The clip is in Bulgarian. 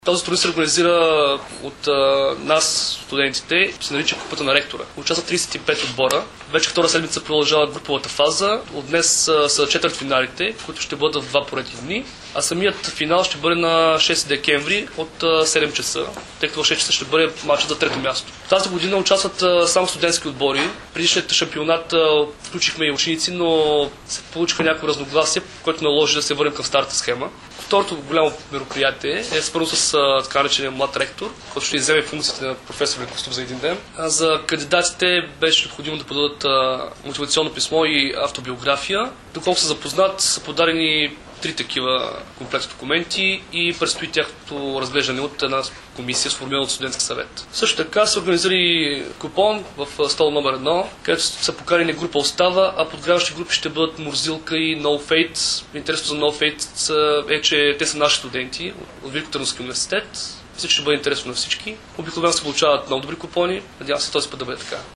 Този турнир се организира от нас, студентите, се нарича Купата на ректора. Участват 35 отбора. Вече втора седмица продължава груповата фаза. От днес са четвъртфиналите, които ще бъдат в два поредни дни. А самият финал ще бъде на 6 декември от 7 часа, тъй като в 6 часа ще бъде матчът за трето място. Тази година участват само студентски отбори. Предишният шампионат включихме и ученици, но се получиха някои разногласия, което наложи да се върнем към старата схема. Второто голямо мероприятие е свързано с така наречения млад ректор, който ще изземе функциите на професор Лекостов за един ден. За кандидатите беше необходимо да подадат мотивационно писмо и автобиография. Доколко са запознат, са подадени 3 такива комплекта документи и предстои тяхното разглеждане от една комисия, сформирана от студентски съвет. Също така се организира купон в стол номер 1, където са поканени група остава, а подгряващи групи ще бъдат Мурзилка и No Fate. Интересно за No Fate е, че те са наши студенти от Великотърновския университет. Всичко ще бъде интересно на всички. Обикновено се получават много добри купони. Надявам се този път да бъде така.